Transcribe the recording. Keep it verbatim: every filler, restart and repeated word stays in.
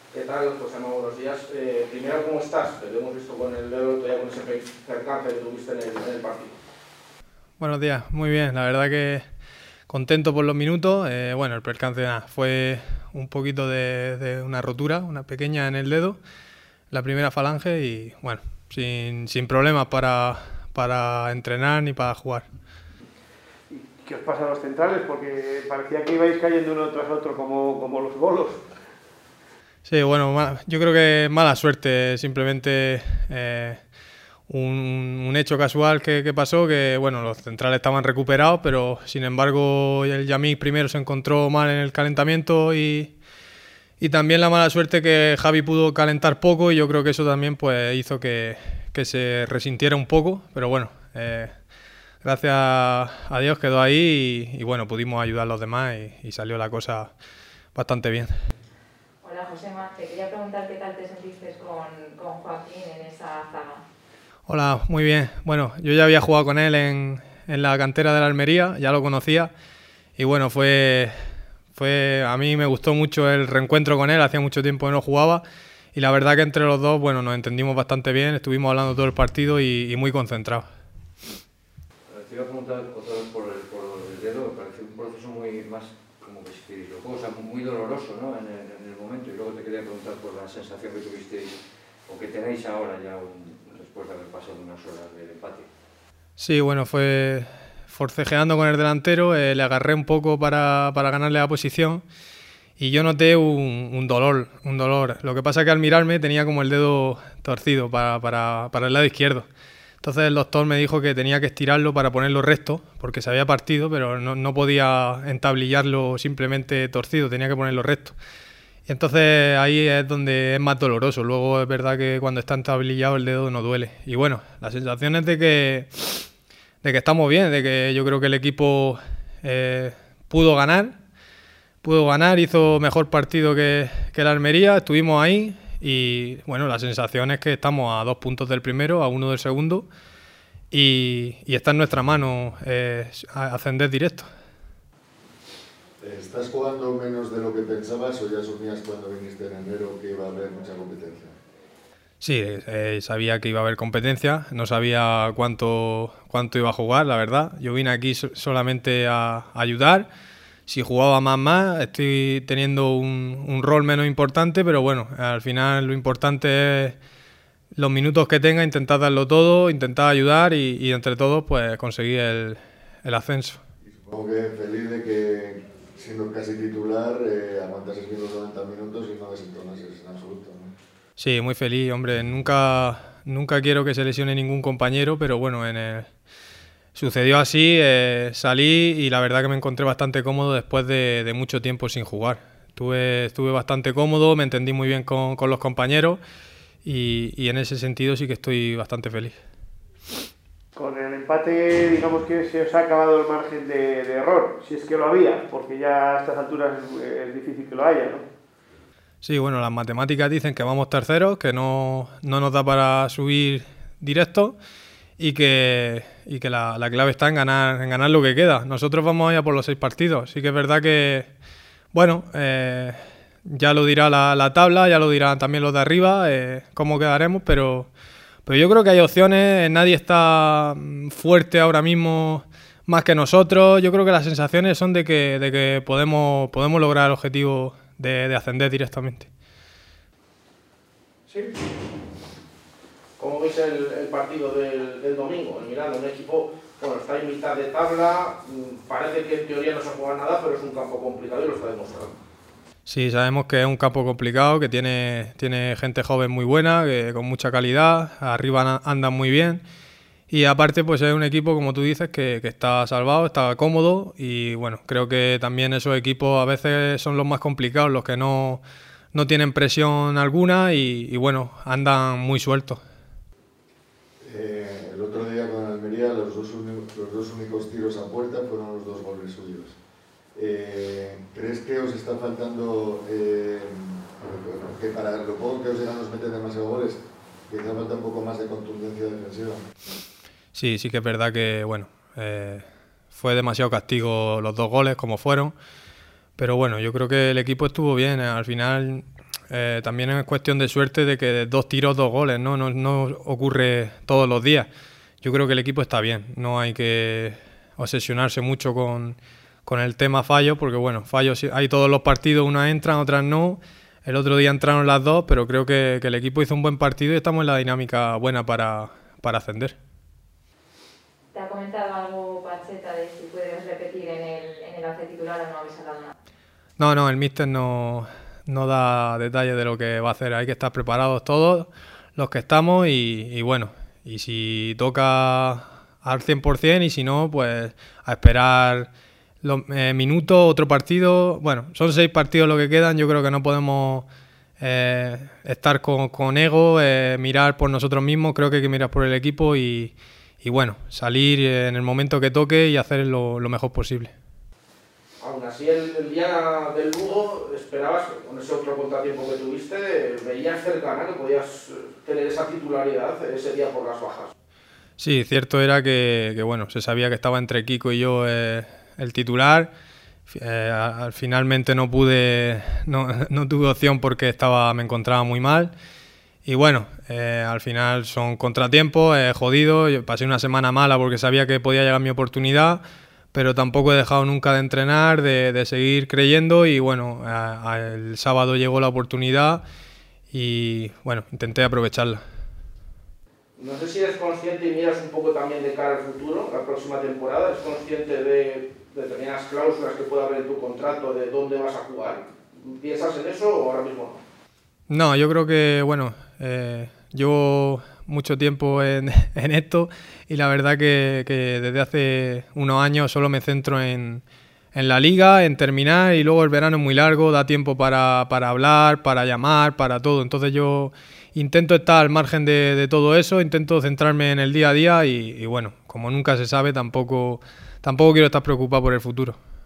¿Qué tal, José? Buenos días. Eh, primero, ¿cómo estás? Te lo hemos visto con el dedo, todavía con ese percance que tuviste en el, en el partido. Buenos días, muy bien, la verdad que contento por los minutos. Eh, bueno, el percance nada, fue un poquito de, de una rotura, una pequeña en el dedo, la primera falange y bueno, sin, sin problemas para, para entrenar ni para jugar. ¿Qué os pasa a los centrales? Porque parecía que ibais cayendo uno tras otro como, como los bolos. Sí, bueno, yo creo que mala suerte, simplemente eh, un, un hecho casual que, que pasó, que bueno, los centrales estaban recuperados, pero sin embargo el Yamik primero se encontró mal en el calentamiento y, y también la mala suerte que Javi pudo calentar poco y yo creo que eso también pues hizo que, que se resintiera un poco, pero bueno, eh, gracias a Dios quedó ahí y, y bueno, pudimos ayudar a los demás y, y salió la cosa bastante bien. Hola Josema, te quería preguntar qué tal te sentiste con, con Joaquín en esa zaga. Hola, muy bien. Bueno, yo ya había jugado con él en, en la cantera de la Almería, ya lo conocía y bueno, fue, fue a mí me gustó mucho el reencuentro con él, hacía mucho tiempo que no jugaba y la verdad que entre los dos, bueno, nos entendimos bastante bien, estuvimos hablando todo el partido y, y muy concentrados. Te iba a preguntar otra vez por el, por el dedo, me pareció un proceso muy más, como que si te lo o sea, muy doloroso, ¿no? En el, en el momento, y luego te quería preguntar por la sensación que tuvisteis o que tenéis ahora ya un, después de haber pasado unas horas del empate. Sí, bueno, fue forcejeando con el delantero, eh, le agarré un poco para, para ganarle la posición y yo noté un, un dolor, un dolor. Lo que pasa es que al mirarme tenía como el dedo torcido para, para, para el lado izquierdo. Entonces el doctor me dijo que tenía que estirarlo para ponerlo recto, porque se había partido, pero no, no podía entablillarlo simplemente torcido, tenía que ponerlo recto. Y entonces ahí es donde es más doloroso. Luego es verdad que cuando está entablillado el dedo no duele. Y bueno, la sensación es de que, de que estamos bien, de que yo creo que el equipo eh, pudo ganar, pudo ganar, hizo mejor partido que, que la Almería, estuvimos ahí. Y bueno, la sensación es que estamos a dos puntos del primero, a uno del segundo y, y está en nuestra mano eh, ascender directo. ¿Estás jugando menos de lo que pensabas o ya asumías cuando viniste en enero que iba a haber mucha competencia? Sí, eh, sabía que iba a haber competencia, no sabía cuánto, cuánto iba a jugar, la verdad. Yo vine aquí so- solamente a, a ayudar. Si jugaba más más, estoy teniendo un, un rol menos importante, pero bueno, al final lo importante es los minutos que tenga, intentar darlo todo, intentar ayudar y, y entre todos pues conseguir el, el ascenso. Y supongo que feliz de que, siendo casi titular, eh, aguantases bien los noventa minutos y no desentonases en absoluto, ¿no? Sí, muy feliz, hombre. Nunca, nunca quiero que se lesione ningún compañero, pero bueno, en el... Sucedió así, eh, salí y la verdad que me encontré bastante cómodo después de, de mucho tiempo sin jugar. Estuve, estuve bastante cómodo, me entendí muy bien con, con los compañeros y, y en ese sentido sí que estoy bastante feliz. Con el empate, digamos que se os ha acabado el margen de, de error, si es que lo había, porque ya a estas alturas es, es difícil que lo haya, ¿no? Sí, bueno, las matemáticas dicen que vamos terceros, que no, no nos da para subir directo y que, y que la, la clave está en ganar, en ganar lo que queda. Nosotros vamos allá por los seis partidos. Sí que es verdad que, bueno, eh, ya lo dirá la, la tabla, ya lo dirán también los de arriba, eh, cómo quedaremos, pero, pero yo creo que hay opciones, nadie está fuerte ahora mismo más que nosotros. Yo creo que las sensaciones son de que, de que podemos, podemos lograr el objetivo de, de ascender directamente. Sí. ¿Cómo veis el, el partido del, del domingo? El Miranda, un equipo, bueno, está en mitad de tabla, parece que en teoría no se juega nada, pero es un campo complicado y lo está demostrando. Sí, sabemos que es un campo complicado, que tiene, tiene gente joven muy buena, que, con mucha calidad, arriba andan muy bien y aparte pues es un equipo, como tú dices, que, que está salvado, está cómodo y bueno, creo que también esos equipos a veces son los más complicados, los que no, no tienen presión alguna y, y bueno, andan muy sueltos. Eh, el otro día con Almería los dos, únicos, los dos únicos tiros a puerta fueron los dos goles suyos. Eh, ¿Crees que os está faltando, eh, que para lo poco que os llegan os meten demasiados goles, quizá falta un poco más de contundencia defensiva? Sí, sí que es verdad que bueno, eh, fue demasiado castigo los dos goles como fueron, pero bueno, yo creo que el equipo estuvo bien, al final eh, también es cuestión de suerte de que dos tiros, dos goles, ¿no? No, no ocurre todos los días. Yo creo que el equipo está bien, no hay que obsesionarse mucho con, con el tema fallos, porque bueno, fallos hay todos los partidos, unas entran, otras no. El otro día entraron las dos, pero creo que, que el equipo hizo un buen partido y estamos en la dinámica buena para, para ascender. ¿Te ha comentado algo Pacheta de si puedes repetir en el, en el once titular o no habéis hablado nada? No, no, el míster no, no da detalles de lo que va a hacer. Hay que estar preparados todos los que estamos y, y bueno, y si toca al cien por ciento y si no, pues a esperar los eh, minutos, otro partido. Bueno, son seis partidos lo que quedan, yo creo que no podemos eh, estar con, con ego, eh, mirar por nosotros mismos, creo que hay que mirar por el equipo y, y bueno, salir en el momento que toque y hacer lo, lo mejor posible. Aún así, el, el día del Lugo, esperabas, con ese otro contratiempo que tuviste, veías cercana que podías tener esa titularidad ese día por las bajas. Sí, cierto era que, que bueno, se sabía que estaba entre Kiko y yo eh, el titular. Eh, al, finalmente no pude, no, no tuve opción porque estaba, me encontraba muy mal. Y bueno, eh, al final son contratiempos, eh, jodido. Yo pasé una semana mala porque sabía que podía llegar mi oportunidad, pero tampoco he dejado nunca de entrenar, de, de seguir creyendo y bueno, a, a el sábado llegó la oportunidad y bueno, intenté aprovecharla. No sé si eres consciente y miras un poco también de cara al futuro, la próxima temporada, ¿eres consciente de determinadas cláusulas que pueda haber en tu contrato, de dónde vas a jugar? ¿Piensas en eso o ahora mismo no? No, yo creo que, bueno, eh, llevo mucho tiempo en, en esto y la verdad que, que desde hace unos años solo me centro en, en la liga, en terminar y luego el verano es muy largo, da tiempo para, para hablar, para llamar, para todo. Entonces yo intento estar al margen de, de todo eso, intento centrarme en el día a día y, y bueno, como nunca se sabe, tampoco, tampoco quiero estar preocupado por el futuro.